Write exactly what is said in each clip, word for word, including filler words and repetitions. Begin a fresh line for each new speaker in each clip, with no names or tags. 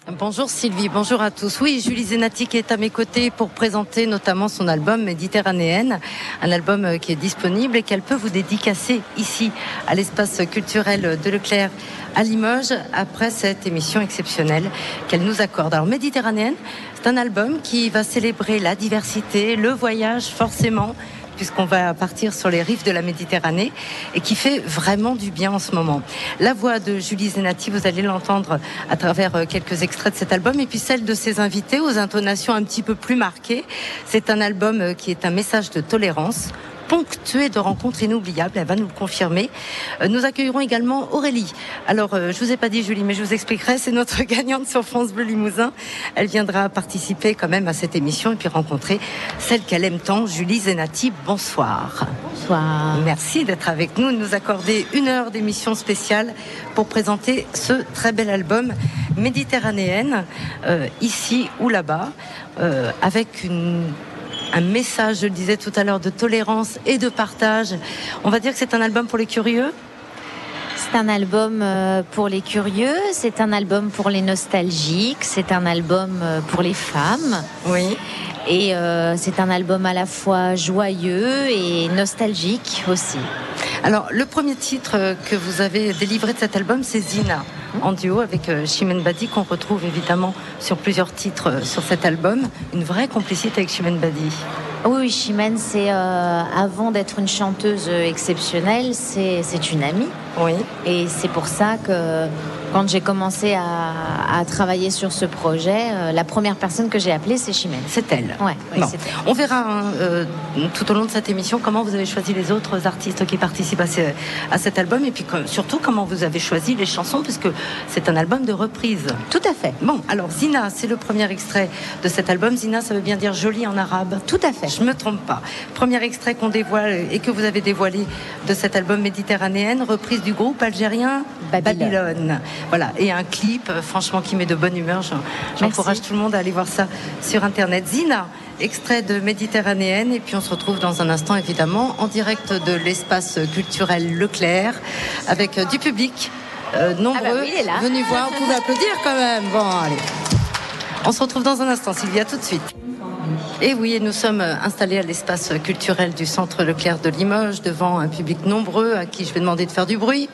Bonjour Sylvie, bonjour à tous. Oui, Julie Zenati qui est à mes côtés pour présenter notamment son album Méditerranéenne, un album qui est disponible et qu'elle peut vous dédicacer ici à l'espace culturel de Leclerc à Limoges après cette émission exceptionnelle qu'elle nous accorde. Alors Méditerranéenne, c'est un album qui va célébrer la diversité, le voyage forcément, puisqu'on va partir sur les rives de la Méditerranée et qui fait vraiment du bien en ce moment. La voix de Julie Zenati, vous allez l'entendre à travers quelques extraits de cet album et puis celle de ses invités aux intonations un petit peu plus marquées. C'est un album qui est un message de tolérance, ponctué de rencontres inoubliables, elle va nous le confirmer. Nous accueillerons également Aurélie. Alors, euh, je vous ai pas dit Julie, mais je vous expliquerai, c'est notre gagnante sur France Bleu Limousin. Elle viendra participer quand même à cette émission et puis rencontrer celle qu'elle aime tant, Julie Zenati. Bonsoir.
Bonsoir.
Merci d'être avec nous, de nous accorder une heure d'émission spéciale pour présenter ce très bel album Méditerranéenne, euh, ici ou là-bas, euh, avec une... un message, je le disais tout à l'heure, de tolérance et de partage. On va dire que c'est un album pour les curieux ?
C'est un album pour les curieux, c'est un album pour les nostalgiques, c'est un album pour les femmes.
Oui.
Et euh, c'est un album à la fois joyeux et nostalgique aussi.
Alors, le premier titre que vous avez délivré de cet album, c'est Zina, en duo avec Chimène Badi, qu'on retrouve évidemment sur plusieurs titres sur cet album. Une vraie complicité avec Chimène Badi.
Oui, oui, Chimène, c'est euh, avant d'être une chanteuse exceptionnelle, c'est, c'est une amie.
Oui.
Et c'est pour ça que quand j'ai commencé à, à travailler sur ce projet, euh, la première personne que j'ai appelée, c'est Chimène.
C'est elle.
Ouais, oui,
bon.
c'est elle.
On verra hein, euh, tout au long de cette émission comment vous avez choisi les autres artistes qui participent à, ce, à cet album et puis que, surtout comment vous avez choisi les chansons puisque c'est un album de reprise.
Tout à fait.
Bon, alors Zina, c'est le premier extrait de cet album. Zina, ça veut bien dire jolie en arabe.
Tout à fait.
Je me trompe pas. Premier extrait qu'on dévoile et que vous avez dévoilé de cet album Méditerranéenne, reprise du groupe algérien
Babylone.
Babylone. Voilà, et un clip, euh, franchement, qui met de bonne humeur. J'encourage tout le monde à aller voir ça sur Internet. Zina, extrait de Méditerranéenne, et puis on se retrouve dans un instant, évidemment, en direct de l'espace culturel Leclerc, avec euh, du public, euh, nombreux,
ah bah oui, il est là.
venus voir. Vous pouvez applaudir quand même. Bon, allez. On se retrouve dans un instant, Sylvia, tout de suite. Et oui, nous sommes installés à l'espace culturel du centre Leclerc de Limoges, devant un public nombreux à qui je vais demander de faire du bruit.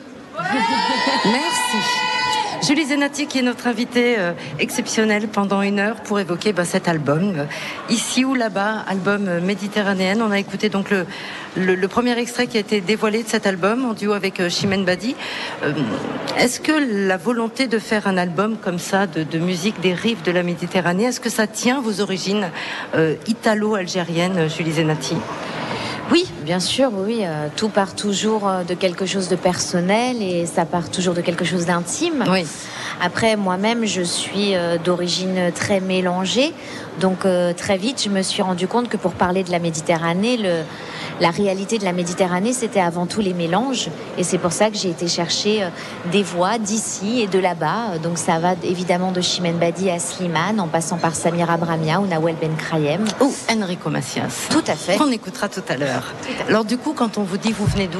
Merci. Julie Zenati qui est notre invitée euh, exceptionnelle pendant une heure pour évoquer bah, cet album, euh, ici ou là-bas, album euh, Méditerranéenne. On a écouté donc le, le, le premier extrait qui a été dévoilé de cet album en duo avec euh, Chimène Badi. Euh, est-ce que la volonté de faire un album comme ça, de, de musique des rives de la Méditerranée, est-ce que ça tient vos origines euh, italo-algériennes, Julie Zenati ?
Oui, bien sûr, oui. Euh, tout part toujours de quelque chose de personnel et ça part toujours de quelque chose d'intime.
Oui.
Après, moi-même, je suis euh, d'origine très mélangée. Donc, euh, très vite, je me suis rendu compte que pour parler de la Méditerranée, le, la réalité de la Méditerranée, c'était avant tout les mélanges. Et c'est pour ça que j'ai été chercher euh, des voix d'ici et de là-bas. Donc, ça va évidemment de Chimène Badi à Slimane, en passant par Samira Bramia ou Nawel Benkrayem.
Ou Enrico Macias.
Tout à fait.
Qu'on écoutera tout à l'heure. Alors du coup, quand on vous dit vous venez d'où ?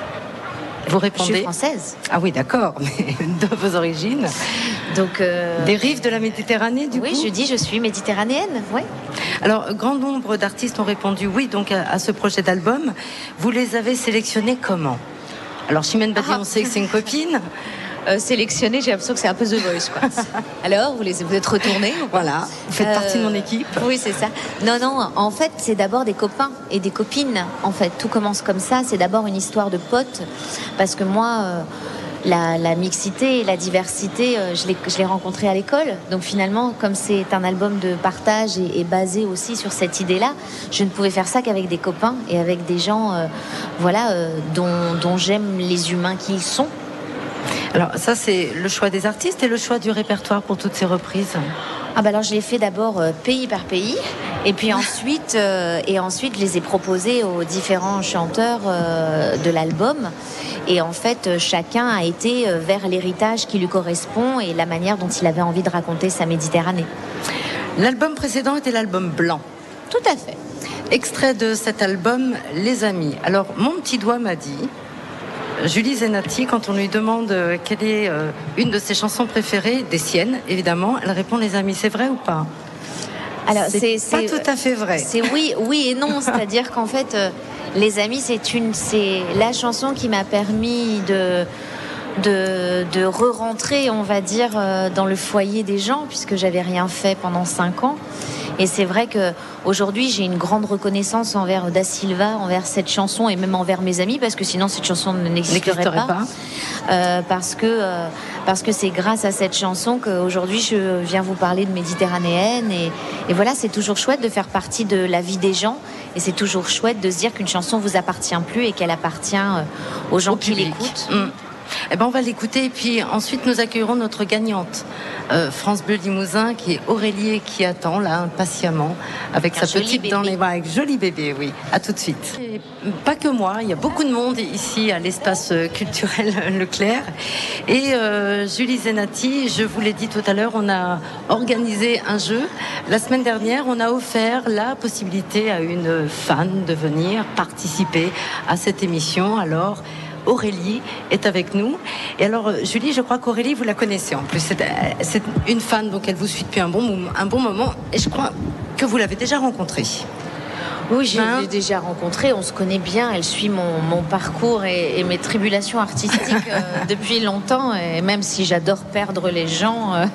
Vous répondez ?
Je suis française.
Ah oui, d'accord, mais de vos origines.
Donc euh...
des rives de la Méditerranée, du
oui,
coup ?
Oui, je dis je suis méditerranéenne, oui.
Alors, grand nombre d'artistes ont répondu oui donc à, à ce projet d'album. Vous les avez sélectionnés comment ? Alors, Chimène Badi, ah. on sait que c'est une copine.
Euh, sélectionné, j'ai l'impression que c'est un peu The Voice, quoi. Alors, vous, les, vous êtes retournés ?
Voilà, vous faites euh, partie de mon équipe.
Oui, c'est ça. Non, non, en fait, c'est d'abord des copains et des copines. En fait, tout commence comme ça. C'est d'abord une histoire de potes. Parce que moi, euh, la, la mixité et la diversité, euh, je, l'ai, je l'ai rencontrée à l'école. Donc finalement, comme c'est un album de partage et, et basé aussi sur cette idée-là, je ne pouvais faire ça qu'avec des copains et avec des gens, euh, voilà, euh, dont, dont j'aime les humains qu'ils sont.
Alors ça, c'est le choix des artistes et le choix du répertoire pour toutes ces reprises.
Ah bah alors je l'ai fait d'abord euh, pays par pays et puis ensuite euh, et ensuite je les ai proposés aux différents chanteurs euh, de l'album et en fait euh, chacun a été euh, vers l'héritage qui lui correspond et la manière dont il avait envie de raconter sa Méditerranée.
L'album précédent était l'album blanc.
Tout à fait.
Extrait de cet album Les Amis. Alors mon petit doigt m'a dit Julie Zenati, quand on lui demande euh, quelle est euh, une de ses chansons préférées, des siennes évidemment, elle répond Les Amis. C'est vrai ou pas?
Alors
c'est pas tout à fait vrai.
C'est oui, oui et non. C'est-à-dire qu'en fait, euh, Les Amis, c'est une, c'est la chanson qui m'a permis de de, de re-rentrer, on va dire, euh, dans le foyer des gens, puisque j'avais rien fait pendant cinq ans. Et c'est vrai que aujourd'hui, j'ai une grande reconnaissance envers Da Silva, envers cette chanson et même envers mes amis, parce que sinon cette chanson n'existerait pas. pas. Euh, parce que euh, parce que c'est grâce à cette chanson qu'aujourd'hui je viens vous parler de Méditerranéenne et, et voilà, c'est toujours chouette de faire partie de la vie des gens et c'est toujours chouette de se dire qu'une chanson vous appartient plus et qu'elle appartient aux gens Au qui l'écoutent. Mmh.
Eh ben on va l'écouter et puis ensuite nous accueillerons notre gagnante euh, France Bleu Limousin qui est Aurélie et qui attend là impatiemment avec Un sa petite bébé. Dans les bras, avec joli bébé, oui. À tout de suite. Et pas que moi, il y a beaucoup de monde ici à l'espace culturel Leclerc et euh, Julie Zenati, je vous l'ai dit tout à l'heure, on a organisé un jeu. La semaine dernière, on a offert la possibilité à une fan de venir participer à cette émission. Alors Aurélie est avec nous. Et alors, Julie, je crois qu'Aurélie, vous la connaissez en plus. C'est, c'est une fan, donc elle vous suit depuis un bon, un bon moment. Et je crois que vous l'avez déjà rencontrée.
Oui, je hein l'ai déjà rencontrée. On se connaît bien. Elle suit mon, mon parcours et, et mes tribulations artistiques euh, depuis longtemps. Et même si j'adore perdre les gens, euh,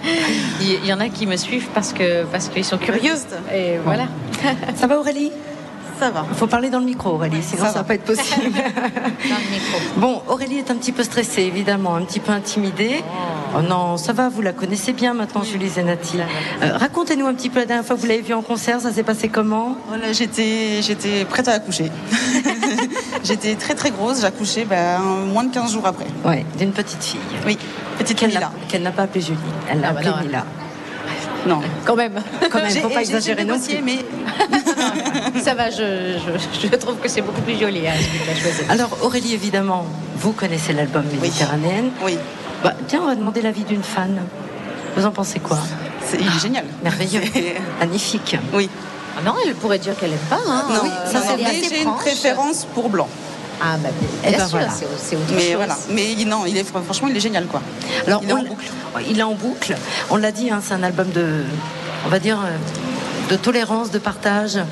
il y, y en a qui me suivent parce que parce qu'ils sont curieux. Et bon. Voilà.
Ça va, Aurélie?
Ça va.
Il faut parler dans le micro, Aurélie, sinon ça ne va pas être possible.
Dans le micro.
Bon, Aurélie est un petit peu stressée, évidemment, un petit peu intimidée. Oh, oh non, ça va, vous la connaissez bien maintenant, oui. Julie Zenati. Euh, racontez-nous un petit peu la dernière fois que vous l'avez vue en concert, ça s'est passé comment?
Voilà, j'étais, j'étais prête à accoucher. J'étais très très grosse, j'ai accouché ben, moins de quinze jours après.
Oui, d'une petite fille.
Oui, petite
qu'elle
Mila.
N'a, qu'elle n'a pas appelée Julie, elle l'a ah, appelée bah Mila.
Non,
quand même.
Quand même, faut pas exagérer non plus.
Mais
ça va, je, je, je trouve que c'est beaucoup plus joli. Hein, ce
Alors Aurélie, évidemment, vous connaissez l'album Méditerranéenne.
Oui.
Bah, tiens, on va demander l'avis d'une fan. Vous en pensez quoi?
C'est il est génial,
merveilleux, magnifique.
Oui.
Ah non, elle pourrait dire qu'elle aime pas. Hein.
Non, oui,
euh,
ça c'est mais j'ai une préférence pour blanc.
Ah bah bien, bien sûr, voilà. c'est, c'est autre
mais
chose.
Voilà. Mais non, il est franchement, il est génial quoi.
Alors
il est
on,
en boucle.
Il est en boucle. On l'a dit, hein, c'est un album de, on va dire, de tolérance, de partage, euh,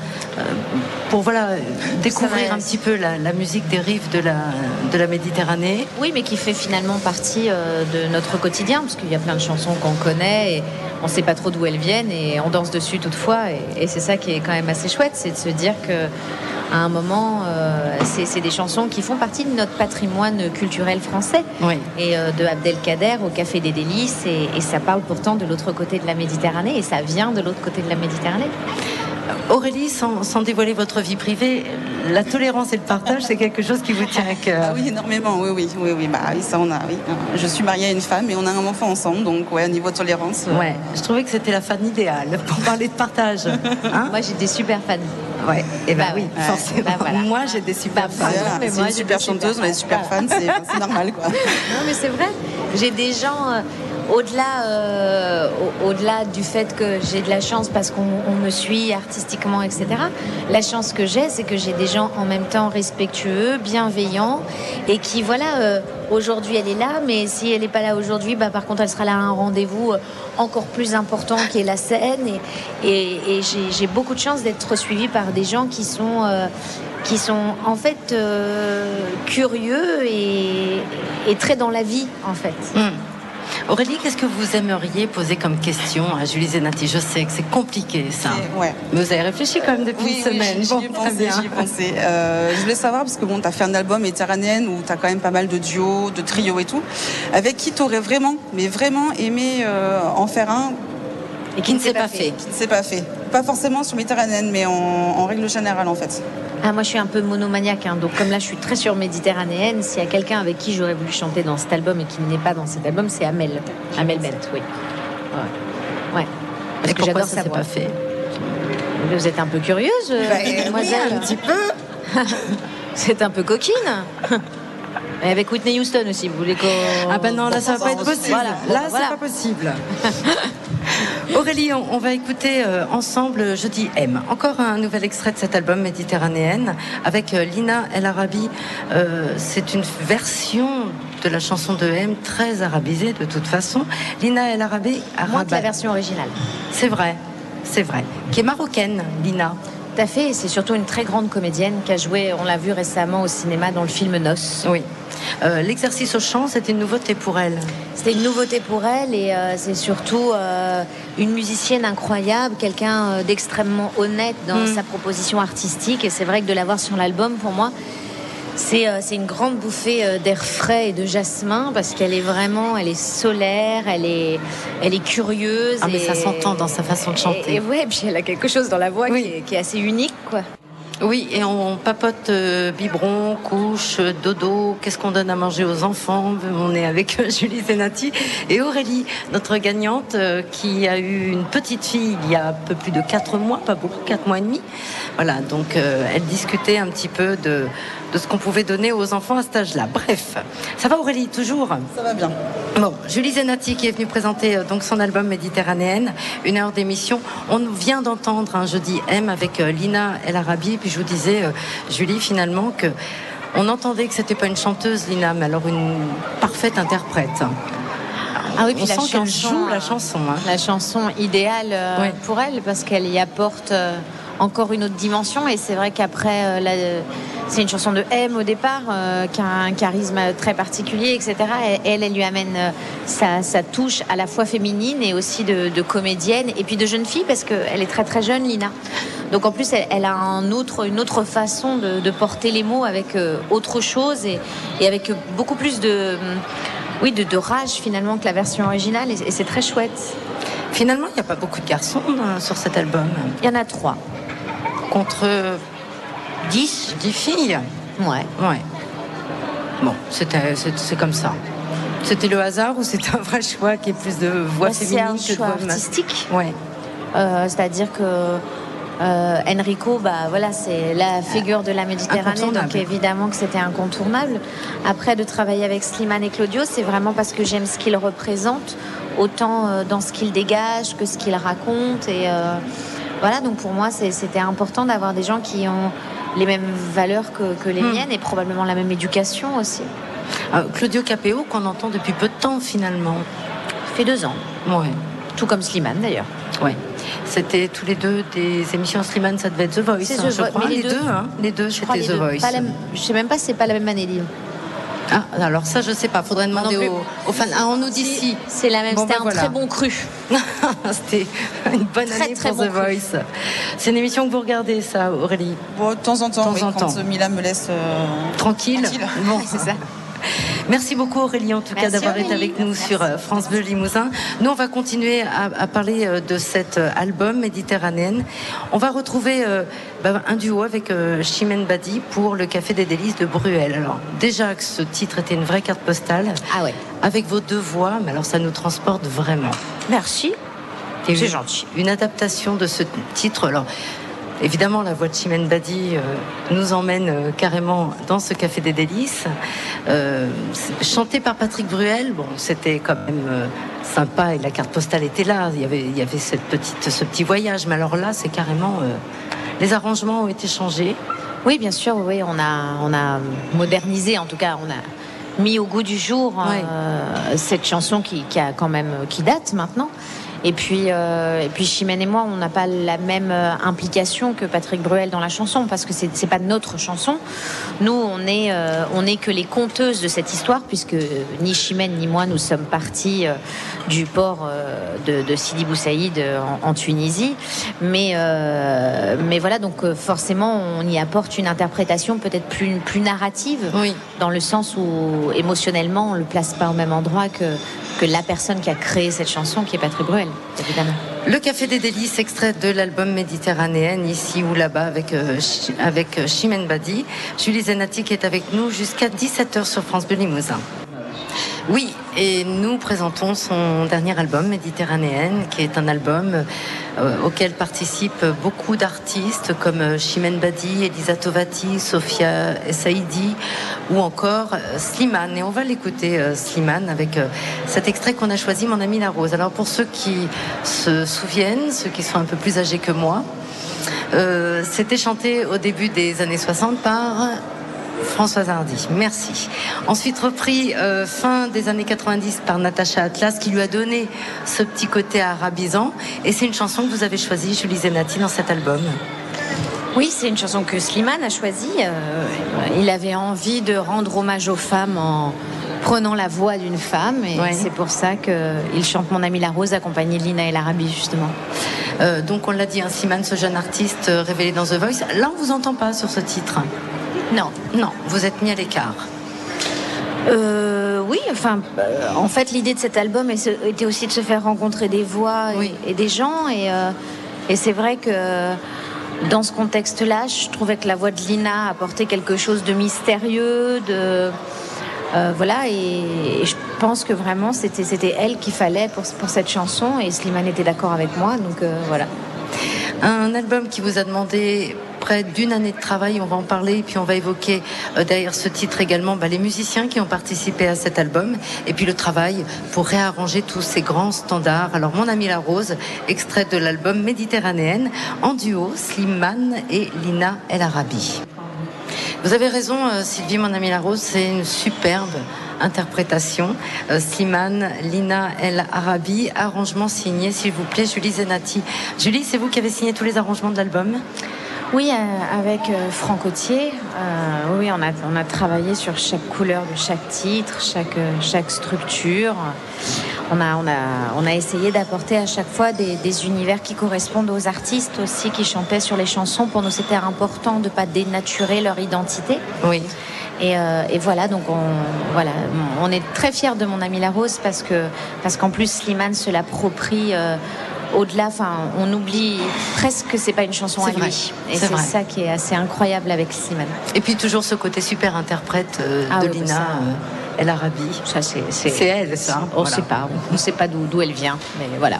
pour voilà découvrir un petit peu la, la musique des rives de la de la Méditerranée.
Oui, mais qui fait finalement partie euh, de notre quotidien, parce qu'il y a plein de chansons qu'on connaît et on ne sait pas trop d'où elles viennent et on danse dessus toutefois. Et, et c'est ça qui est quand même assez chouette, c'est de se dire que à un moment, euh, c'est, c'est des chansons qui font partie de notre patrimoine culturel français.
Oui.
Et euh, de Abdelkader au Café des Délices. Et, et ça parle pourtant de l'autre côté de la Méditerranée. Et ça vient de l'autre côté de la Méditerranée.
Aurélie, sans, sans dévoiler votre vie privée, la tolérance et le partage, c'est quelque chose qui vous tient à cœur.
Ah oui, énormément, oui, oui, oui, oui, bah oui, ça on a, oui. Je suis mariée à une femme et on a un enfant ensemble, donc ouais, au niveau de tolérance. Euh...
Ouais, je trouvais que c'était la fan idéale pour parler de partage.
Hein? Moi, j'ai des super fans.
Ouais, et ben
bah
oui,
ouais.
forcément. Bah voilà. Moi, j'ai des super bah, fans.
Voilà, mais c'est moi, une super chanteuse, super on a des super fans, c'est, c'est normal, quoi.
Non, mais c'est vrai. J'ai des gens. Euh... Au-delà, euh, au- au-delà du fait que j'ai de la chance parce qu'on on me suit artistiquement, et cetera, la chance que j'ai, c'est que j'ai des gens en même temps respectueux, bienveillants et qui, voilà, euh, aujourd'hui elle est là, mais si elle n'est pas là aujourd'hui, bah, par contre elle sera là à un rendez-vous encore plus important qui est la scène. Et, et, et j'ai, j'ai beaucoup de chance d'être suivie par des gens qui sont... Euh, qui sont en fait euh, curieux et, et très dans la vie, en fait.
Mmh. Aurélie, qu'est-ce que vous aimeriez poser comme question à Julie Zenati? Je sais que c'est compliqué, ça.
C'est, ouais.
Mais vous avez réfléchi quand même depuis
oui,
une semaine.
Oui, j'y,
bon,
j'y ai pensé, j'y ai pensé. Euh, je voulais savoir, parce que bon, tu as fait un album Méditerranéenne où tu as quand même pas mal de duos, de trios et tout. Avec qui tu aurais vraiment, mais vraiment aimé euh, en faire un
et qui ne s'est pas fait. fait.
Qui ne s'est pas fait. Pas forcément sur Méditerranéenne, mais en, en règle générale, en fait.
Ah, moi, je suis un peu monomaniaque, hein, donc comme là, je suis très sur Méditerranéenne. S'il y a quelqu'un avec qui j'aurais voulu chanter dans cet album et qui n'est pas dans cet album, c'est Amel. Amel Bent, oui. Ouais. ouais. Parce
et
que
pourquoi
j'adore
ça s'est pas fait?
Vous êtes un peu curieuse,
bah,
mademoiselle?
Oui, un petit peu.
C'est un peu coquine. Et avec Whitney Houston aussi, vous voulez qu'on...
Ah ben non, là, ça va pas être possible.
Voilà.
Là,
voilà.
c'est pas possible. Aurélie, on, on va écouter euh, ensemble Je dis M. Encore un nouvel extrait de cet album Méditerranéenne avec euh, Lina El Arabi. Euh, c'est une version de la chanson de M très arabisée de toute façon. Lina El Arabi.
Moins que la version originale.
C'est vrai, c'est vrai. Qui est marocaine, Lina.
Tout à fait, c'est surtout une très grande comédienne qui a joué, on l'a vu récemment au cinéma dans le film Noces.
Oui. Euh, l'exercice au chant, c'était une nouveauté pour elle.
C'était une nouveauté pour elle et euh, c'est surtout euh, une musicienne incroyable, quelqu'un euh, d'extrêmement honnête dans mmh. sa proposition artistique. Et c'est vrai que de la voir sur l'album, pour moi, c'est, euh, c'est une grande bouffée euh, d'air frais et de jasmin parce qu'elle est vraiment, elle est solaire, elle est, elle est curieuse.
Ah mais
et,
ça s'entend dans sa façon de chanter.
Et, et ouais, puis elle a quelque chose dans la voix oui. qui, est, qui est assez unique, quoi.
Oui, et on papote euh, biberon, couche, dodo, qu'est-ce qu'on donne à manger aux enfants. On est avec euh, Julie Zenati et Aurélie, notre gagnante, euh, qui a eu une petite fille il y a un peu plus de quatre mois, pas beaucoup, quatre mois et demi. Voilà, donc euh, elle discutait un petit peu de, de ce qu'on pouvait donner aux enfants à cet âge-là. Bref, ça va Aurélie, toujours ?
Ça va bien.
Bon, Julie Zenati qui est venue présenter euh, donc son album Méditerranéenne, une heure d'émission. On vient d'entendre un Je dis M avec euh, Lina El Arabi. Puis je vous disais, euh, Julie, finalement, que on entendait que c'était pas une chanteuse, Lina, mais alors une parfaite interprète.
Ah oui, puis
on
la
sent
chanson,
qu'elle joue la chanson. Hein.
La chanson idéale euh,
oui.
pour elle, parce qu'elle y apporte euh, encore une autre dimension. Et c'est vrai qu'après, euh, la, c'est une chanson de M au départ, euh, qui a un charisme très particulier, et cetera. Et elle, elle lui amène euh, sa, sa touche à la fois féminine et aussi de, de comédienne, et puis de jeune fille, parce qu'elle est très très jeune, Lina. Donc en plus, elle, elle a un autre, une autre façon de, de porter les mots avec euh, autre chose et, et avec beaucoup plus de, oui, de, de rage finalement que la version originale. Et, et c'est très chouette.
Finalement, il n'y a pas beaucoup de garçons euh, sur cet album.
Il y en a trois.
Contre dix, dix filles.
Ouais.
Ouais. Bon, c'était, c'est, c'est comme ça. C'était le hasard ou c'était un vrai choix qui est plus de voix féminine que de voix
masculine ? C'est un choix artistique.
Ouais.
Euh, c'est-à-dire que euh, Enrico, bah voilà, c'est la figure de la Méditerranée, donc évidemment que c'était incontournable. Après, de travailler avec Slimane et Claudio, c'est vraiment parce que j'aime ce qu'il représente, autant euh, dans ce qu'il dégage que ce qu'il raconte. Et euh, voilà, donc pour moi, c'est, c'était important d'avoir des gens qui ont les mêmes valeurs que, que les mmh. miennes et probablement la même éducation aussi.
Euh, Claudio Capéo, qu'on entend depuis peu de temps finalement.
Ça fait deux ans.
Ouais.
Tout comme Slimane d'ailleurs.
Ouais. C'était tous les deux des émissions Slimane, ça devait être The Voice.
C'est
hein,
The
je
Voice.
crois.
Mais les,
les
deux,
deux, hein. Les deux, c'était
les
The
deux.
Voice.
Pas la, je sais même pas si c'est pas la même année, dis.
Ah, alors ça, je sais pas. Faudrait demander aux, aux fans. Ah, on nous dit si.
C'est la même.
Bon,
c'était
ben
un
voilà.
très bon cru.
C'était une bonne
très,
année
très
pour
bon
The Voice. Cru. C'est une émission que vous regardez, ça, Aurélie ?
Bon, de temps en temps,
temps
oui,
en
quand
temps.
Mila me laisse euh...
tranquille.
tranquille.
Bon,
c'est ça.
Merci beaucoup Aurélie en tout
Merci
cas d'avoir
Aurélie.
été avec nous
Merci.
sur France Bleu Limousin. Nous on va continuer à, à parler de cet album Méditerranéenne. On va retrouver euh, bah, un duo avec euh, Chimène Badi pour le Café des Délices de Bruel. Alors déjà que ce titre était une vraie carte postale.
Ah ouais.
Avec vos deux voix, mais alors ça nous transporte vraiment.
Merci.
Et
c'est
une,
gentil.
Une adaptation de ce titre. Alors évidemment, la voix de Chimène Badi euh, nous emmène euh, carrément dans ce Café des Délices. Euh, chanté par Patrick Bruel, bon, c'était quand même euh, sympa et la carte postale était là. Il y avait, il y avait cette petite, ce petit voyage. Mais alors là, c'est carrément... Euh, les arrangements ont été changés.
Oui, bien sûr. Oui, on a, on a modernisé, en tout cas, on a mis au goût du jour
ouais.
euh, cette chanson qui, qui, a quand même, qui date maintenant. Et puis, euh, et puis Chimène et moi, on n'a pas la même euh, implication que Patrick Bruel dans la chanson, parce que c'est, c'est pas notre chanson. Nous, on est, euh, on est que les conteuses de cette histoire, puisque ni Chimène ni moi, nous sommes partis euh, du port euh, de, de Sidi Bou Saïd en, en Tunisie. Mais, euh, mais voilà, donc euh, forcément, on y apporte une interprétation peut-être plus, plus narrative,
oui.
dans le sens où émotionnellement, on le place pas au même endroit que que la personne qui a créé cette chanson, qui est Patrick Bruel, évidemment.
Le Café des Délices, extrait de l'album Méditerranéenne, ici ou là-bas, avec, euh, avec Chimène Badi. Julie Zenati qui est avec nous jusqu'à dix-sept heures sur France Bleu Limousin. Oui, et nous présentons son dernier album, Méditerranéenne, qui est un album euh, auquel participent beaucoup d'artistes comme Chimène Badi, Elisa Tovati, Sophia Saïdi ou encore Slimane. Et on va l'écouter, euh, Slimane, avec euh, cet extrait qu'on a choisi, Mon ami la rose. Alors pour ceux qui se souviennent, ceux qui sont un peu plus âgés que moi, euh, c'était chanté au début des années soixante par Françoise Hardy, merci. Ensuite repris euh, fin des années quatre-vingt-dix par Natacha Atlas, qui lui a donné ce petit côté arabisant. Et c'est une chanson que vous avez choisie, Julie Zenati, dans cet album.
Oui, c'est une chanson que Slimane a choisie. Euh, il avait envie de rendre hommage aux femmes en prenant la voix d'une femme. Et ouais. C'est pour ça qu'il chante Mon ami la rose, accompagné de Lina El Arabi, justement.
Euh, donc on l'a dit, hein, Slimane, ce jeune artiste euh, révélé dans The Voice. Là, on ne vous entend pas sur ce titre.
Non,
non, vous êtes mis à l'écart.
Euh, oui, enfin, euh, en fait, l'idée de cet album était aussi de se faire rencontrer des voix et, oui. et des gens. Et, euh, et c'est vrai que dans ce contexte-là, je trouvais que la voix de Lina apportait quelque chose de mystérieux, de euh, voilà. Et, et je pense que vraiment, c'était c'était elle qu'il fallait pour pour cette chanson. Et Slimane était d'accord avec moi, donc euh, voilà.
Un album qui vous a demandé près d'une année de travail, on va en parler, et puis on va évoquer euh, derrière ce titre également bah, les musiciens qui ont participé à cet album, et puis le travail pour réarranger tous ces grands standards. Alors Mon ami la rose, extrait de l'album Méditerranéenne, en duo Slimane et Lina El Arabi. Vous avez raison, euh, Sylvie, Mon ami la rose, c'est une superbe interprétation. Euh, Slimane, Lina El Arabi, arrangement signé, s'il vous plaît, Julie Zenati. Julie, c'est vous qui avez signé tous les arrangements de l'album ?
Oui, euh, avec euh, Franck Autier. Euh, oui, on a, on a travaillé sur chaque couleur de chaque titre, chaque, euh, chaque structure. On a, on a, on a essayé d'apporter à chaque fois des, des univers qui correspondent aux artistes aussi qui chantaient sur les chansons. Pour nous, c'était important de ne pas dénaturer leur identité.
Oui.
Et, euh, et voilà, donc on, voilà, on est très fiers de Mon ami la rose parce que, parce qu'en plus Slimane se l'approprie. Euh, Au-delà, enfin, on oublie presque que c'est pas une chanson
c'est
à
vrai.
lui. Et
c'est,
c'est ça qui est assez incroyable avec Slimane.
Et puis toujours ce côté super interprète euh,
ah,
de
oui,
Lina euh, El Arabi.
Ça, c'est, c'est,
c'est elle, ça.
On ne
voilà.
sait pas, on ne sait pas d'où, d'où elle vient, mais voilà.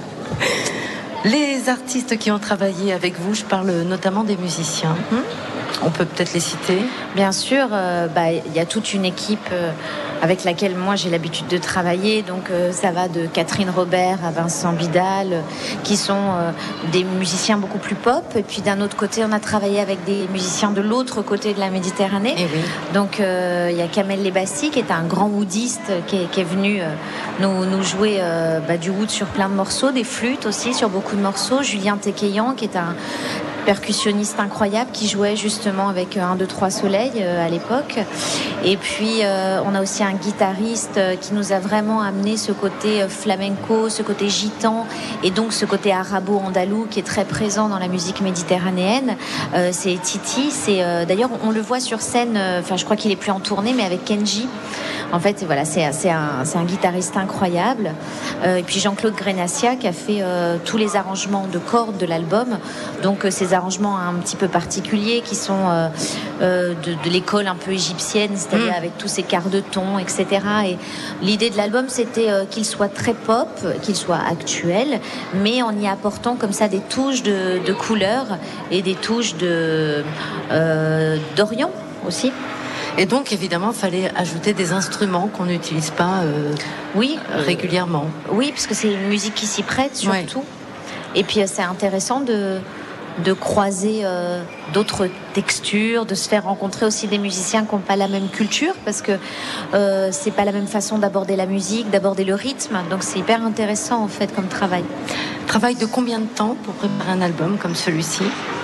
Les artistes qui ont travaillé avec vous, je parle notamment des musiciens. Hum On peut peut-être les citer.
Bien sûr, euh, bah, y a toute une équipe euh, avec laquelle moi j'ai l'habitude de travailler. Donc euh, ça va de Catherine Robert à Vincent Bidal, euh, qui sont euh, des musiciens beaucoup plus pop. Et puis d'un autre côté, on a travaillé avec des musiciens de l'autre côté de la Méditerranée.
Et oui.
Donc il euh, y a Kamel Lebassi, qui est un grand woodiste, qui est, qui est venu euh, nous, nous jouer euh, bah, du wood sur plein de morceaux, des flûtes aussi sur beaucoup de morceaux. Julien Tekeyan, qui est un percussionniste incroyable qui jouait justement avec un, deux, trois soleils euh, à l'époque. Et puis euh, on a aussi un guitariste euh, qui nous a vraiment amené ce côté euh, flamenco, ce côté gitan et donc ce côté arabo-andalou qui est très présent dans la musique méditerranéenne. Euh, c'est Titi. C'est euh, d'ailleurs on le voit sur scène. Enfin euh, je crois qu'il est plus en tournée, mais avec Kenji. En fait, voilà, c'est, c'est, un, c'est un guitariste incroyable. Euh, et puis Jean-Claude Grenassia qui a fait euh, tous les arrangements de cordes de l'album. Donc euh, ces arrangements un petit peu particuliers qui sont euh, euh, de, de l'école un peu égyptienne, c'est-à-dire mmh. avec tous ces quarts de ton, et cetera. Et l'idée de l'album, c'était euh, qu'il soit très pop, qu'il soit actuel, mais en y apportant comme ça des touches de, de couleurs et des touches de, euh, d'Orient aussi.
Et donc, évidemment, il fallait ajouter des instruments qu'on n'utilise pas euh,
oui,
régulièrement.
Euh, oui, parce que c'est une musique qui s'y prête surtout. Ouais. Et puis, c'est intéressant de, de croiser euh, d'autres textures, de se faire rencontrer aussi des musiciens qui n'ont pas la même culture, parce que euh, c'est pas la même façon d'aborder la musique, d'aborder le rythme. Donc, c'est hyper intéressant, en fait, comme travail.
Travail de combien de temps pour préparer un album comme celui-ci ?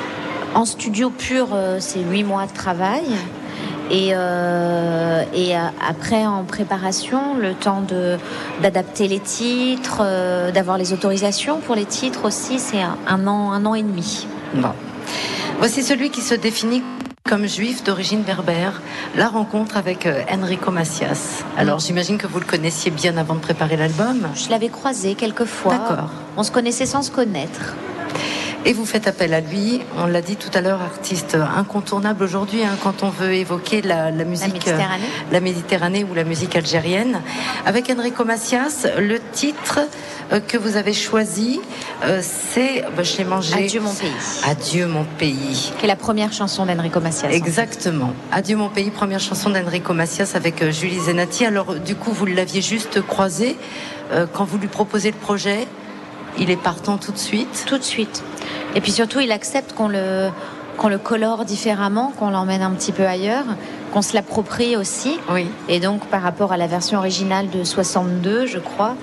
En studio pur, euh, c'est huit mois de travail. Et, euh, et après en préparation, le temps de, d'adapter les titres, euh, d'avoir les autorisations pour les titres aussi, c'est un, un an, un an et demi.
Bon. Voici celui qui se définit comme juif d'origine berbère, la rencontre avec Enrico Macias. Alors j'imagine que vous le connaissiez bien avant de préparer l'album.
Je l'avais croisé quelques fois.
D'accord.
On se connaissait sans se connaître.
Et vous faites appel à lui, on l'a dit tout à l'heure, artiste incontournable aujourd'hui, hein, quand on veut évoquer la, la musique,
la Méditerranée.
Euh, la Méditerranée ou la musique algérienne. Avec Enrico Macias, le titre euh, que vous avez choisi, euh, c'est, bah, je l'ai mangé.
Adieu mon pays.
Adieu mon pays.
Qui est la première chanson d'Enrico Macias.
Exactement. Adieu mon pays, première chanson d'Enrico Macias avec euh, Julie Zenati. Alors du coup, vous l'aviez juste croisé euh, quand vous lui proposez le projet. Il est partant tout de suite.
Tout de suite. Et puis surtout, il accepte qu'on le, qu'on le colore différemment, qu'on l'emmène un petit peu ailleurs, qu'on se l'approprie aussi.
Oui.
Et donc, par rapport à la version originale de soixante-deux, je crois,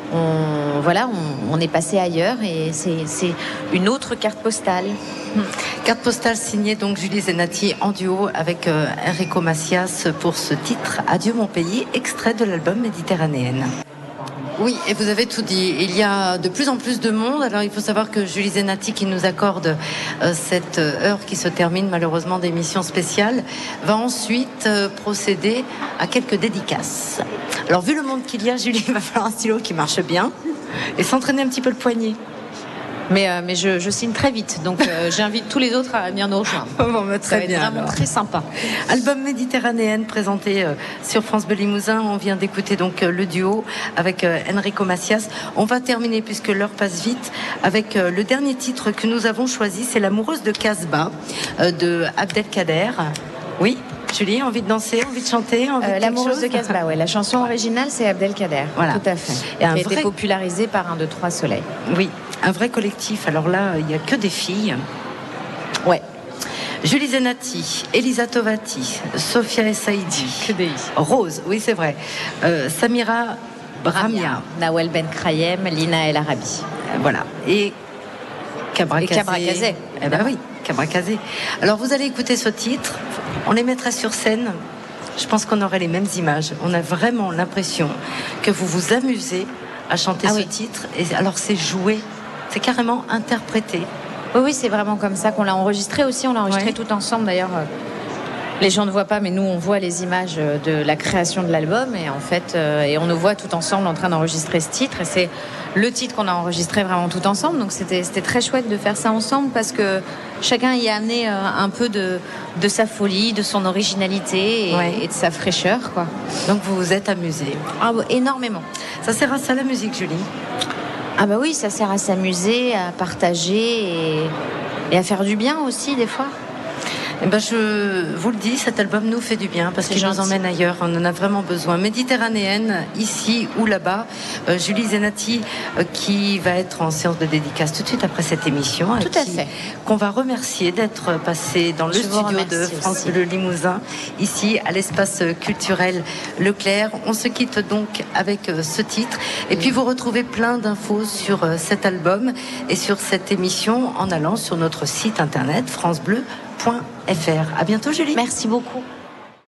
on, voilà, on, on est passé ailleurs et c'est, c'est une autre carte postale.
Carte postale signée donc Julie Zenati en duo avec euh, Enrico Macias pour ce titre Adieu mon pays, extrait de l'album Méditerranéenne. Oui, et vous avez tout dit. Il y a de plus en plus de monde. Alors, il faut savoir que Julie Zenati, qui nous accorde euh, cette heure qui se termine malheureusement d'émission spéciale, va ensuite euh, procéder à quelques dédicaces. Alors, vu le monde qu'il y a, Julie, il va falloir un stylo qui marche bien et s'entraîner un petit peu le poignet.
Mais, euh, mais je, je signe très vite, donc euh, j'invite tous les autres à venir nous rejoindre.
Bon, bah, très
Ça va
bien,
être vraiment
alors.
très sympa.
Album Méditerranéenne présenté euh, sur France Bleu Limousin. On vient d'écouter donc euh, le duo avec euh, Enrico Macias. On va terminer, puisque l'heure passe vite, avec euh, le dernier titre que nous avons choisi. C'est L'amoureuse de Casbah euh, de Abdelkader. Oui, Julie, envie de danser, envie de chanter, envie
Euh,
de
L'amoureuse
quelque
de
chose
Casbah, ouais. La chanson originale, c'est Abdelkader.
Voilà.
Tout à fait.
Et un
qui a
vrai-
été popularisée par un, deux, trois soleils.
Oui, un vrai collectif. Alors là, il n'y a que des filles.
Ouais.
Julie Zenati, Elisa Tovati, Sophia Essaidi,
Que des
Rose, oui c'est vrai, euh, Samira Bramia,
Nawel Ben Krayem, Lina El Arabi.
euh, voilà, et Cabra
Et Cabra Kazé.
Eh ben oui, Cabra Kazé. Alors vous allez écouter ce titre, on les mettrait sur scène. Je pense qu'on aurait les mêmes images. On a vraiment l'impression que vous vous amusez à chanter
Ah
ce
oui.
titre. Et alors c'est joué, c'est carrément interprété.
Oui, oui, c'est vraiment comme ça qu'on l'a enregistré aussi. On l'a enregistré
Ouais.
tout ensemble d'ailleurs. euh, Les gens ne voient pas, mais nous on voit les images euh, de la création de l'album et en fait, euh, et on nous voit tout ensemble en train d'enregistrer ce titre. Et c'est le titre qu'on a enregistré vraiment tout ensemble. Donc c'était c'était très chouette de faire ça ensemble parce que chacun y a amené euh, un peu de de sa folie, de son originalité et,
Ouais.
et de sa fraîcheur, quoi.
Donc vous vous êtes amusé.
Ah, bah, énormément.
Ça sert à ça la musique, Julie?
Ah bah oui, ça sert à s'amuser, à partager et, et à faire du bien aussi des fois.
Eh ben, je vous le dis, cet album nous fait du bien parce
C'est
qu'il nous
gentil.
emmène ailleurs. On en a vraiment besoin. Méditerranéenne, ici ou là-bas. Euh, Julie Zenati, euh, qui va être en séance de dédicace tout de suite après cette émission.
Tout
et
à
qui-
fait.
Qu'on va remercier d'être passé dans le
Je vous
studio de
remercie
France
aussi.
Bleu Limousin, ici à l'espace culturel Leclerc. On se quitte donc avec euh, ce titre. Et puis vous retrouvez plein d'infos sur euh, cet album et sur cette émission en allant sur notre site internet francebleu point fr. À bientôt, Julie.
Merci beaucoup.